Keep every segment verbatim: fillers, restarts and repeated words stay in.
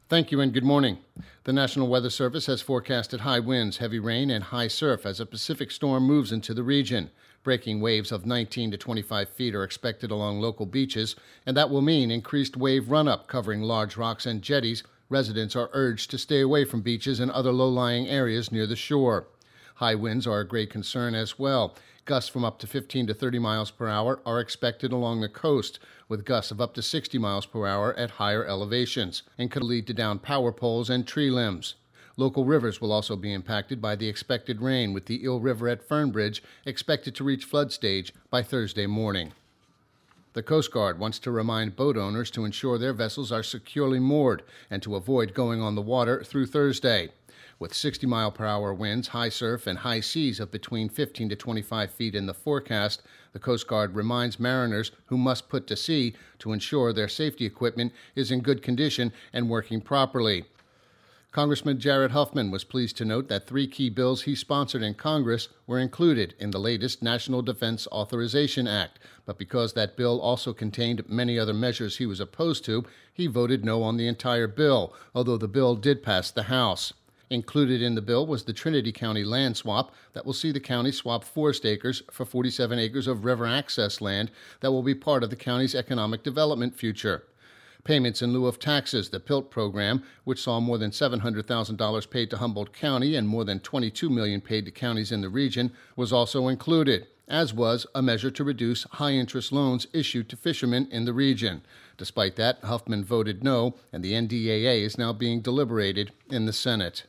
Thank you and good morning. The National Weather Service has forecasted high winds, heavy rain, and high surf as a Pacific storm moves into the region. Breaking waves of nineteen to twenty-five feet are expected along local beaches, and that will mean increased wave run-up covering large rocks and jetties. Residents are urged to stay away from beaches and other low-lying areas near the shore. High winds are a great concern as well. Gusts from up to fifteen to thirty miles per hour are expected along the coast, with gusts of up to sixty miles per hour at higher elevations, and could lead to downed power poles and tree limbs. Local rivers will also be impacted by the expected rain, with the Eel River at Fernbridge expected to reach flood stage by Thursday morning. The Coast Guard wants to remind boat owners to ensure their vessels are securely moored and to avoid going on the water through Thursday. With sixty mile per hour winds, high surf, and high seas of between fifteen to twenty-five feet in the forecast, the Coast Guard reminds mariners who must put to sea to ensure their safety equipment is in good condition and working properly. Congressman Jared Huffman was pleased to note that three key bills he sponsored in Congress were included in the latest National Defense Authorization Act, but because that bill also contained many other measures he was opposed to, he voted no on the entire bill, although the bill did pass the House. Included in the bill was the Trinity County land swap that will see the county swap forest acres for forty-seven acres of river access land that will be part of the county's economic development future. Payments in lieu of taxes, the PILT program, which saw more than seven hundred thousand dollars paid to Humboldt County and more than twenty-two million dollars paid to counties in the region, was also included, as was a measure to reduce high-interest loans issued to fishermen in the region. Despite that, Huffman voted no, and the N D A A is now being deliberated in the Senate.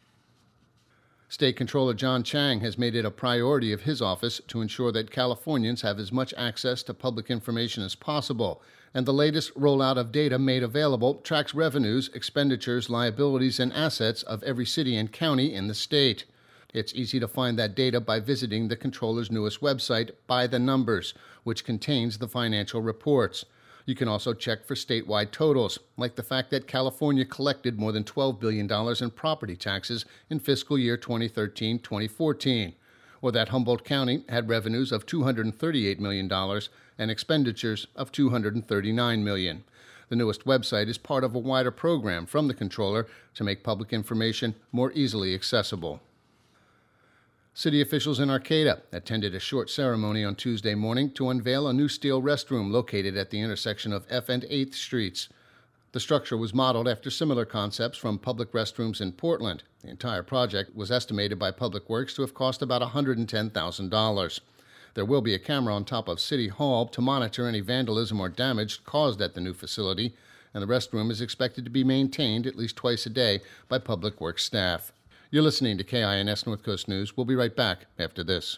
State Controller John Chang has made it a priority of his office to ensure that Californians have as much access to public information as possible, and the latest rollout of data made available tracks revenues, expenditures, liabilities, and assets of every city and county in the state. It's easy to find that data by visiting the Controller's newest website, By the Numbers, which contains the financial reports. You can also check for statewide totals, like the fact that California collected more than twelve billion dollars in property taxes in fiscal year twenty thirteen twenty fourteen, or that Humboldt County had revenues of two hundred thirty-eight million dollars and expenditures of two hundred thirty-nine million dollars. The newest website is part of a wider program from the Controller to make public information more easily accessible. City officials in Arcata attended a short ceremony on Tuesday morning to unveil a new steel restroom located at the intersection of F and eighth Streets. The structure was modeled after similar concepts from public restrooms in Portland. The entire project was estimated by Public Works to have cost about one hundred ten thousand dollars. There will be a camera on top of City Hall to monitor any vandalism or damage caused at the new facility, and the restroom is expected to be maintained at least twice a day by Public Works staff. You're listening to K I N S North Coast News. We'll be right back after this.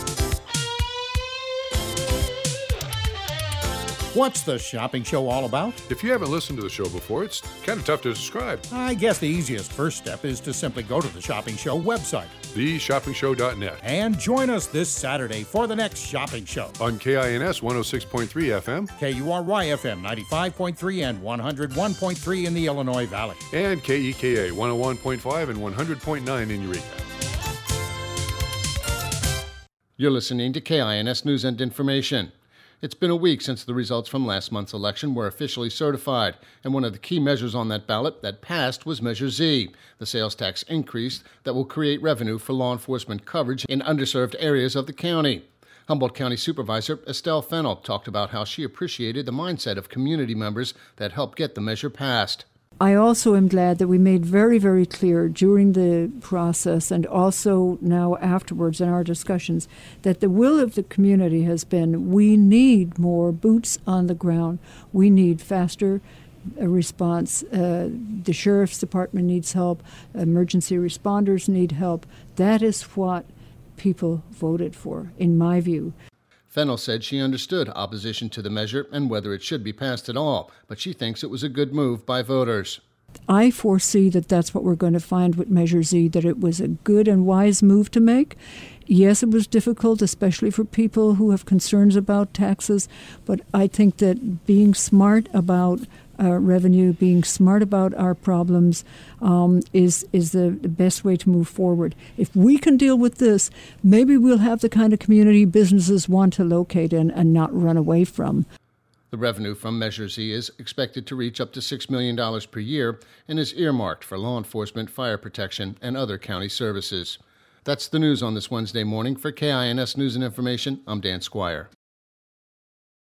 What's the shopping show all about? If you haven't listened to the show before, it's kind of tough to describe. I guess the easiest first step is to simply go to the Shopping Show website, the shopping show dot net, and join us this Saturday for the next shopping show. On K I N S one oh six point three F M, K U R Y F M ninety-five point three and one oh one point three in the Illinois Valley, and K E K A one oh one point five and one hundred point nine in Eureka. You're listening to K I N S News and Information. It's been a week since the results from last month's election were officially certified, and one of the key measures on that ballot that passed was Measure Z, the sales tax increase that will create revenue for law enforcement coverage in underserved areas of the county. Humboldt County Supervisor Estelle Fennell talked about how she appreciated the mindset of community members that helped get the measure passed. I also am glad that we made very, very clear during the process and also now afterwards in our discussions that the will of the community has been we need more boots on the ground. We need faster uh, response. Uh, the Sheriff's Department needs help. Emergency responders need help. That is what people voted for, in my view. Fennell said she understood opposition to the measure and whether it should be passed at all, but she thinks it was a good move by voters. I foresee that that's what we're going to find with Measure Z, that it was a good and wise move to make. Yes, it was difficult, especially for people who have concerns about taxes, but I think that being smart about uh, revenue, being smart about our problems um, is is the, the best way to move forward. If we can deal with this, maybe we'll have the kind of community businesses want to locate in and not run away from. The revenue from Measure Z is expected to reach up to six million dollars per year and is earmarked for law enforcement, fire protection, and other county services. That's the news on this Wednesday morning. For K I N S News and Information, I'm Dan Squire.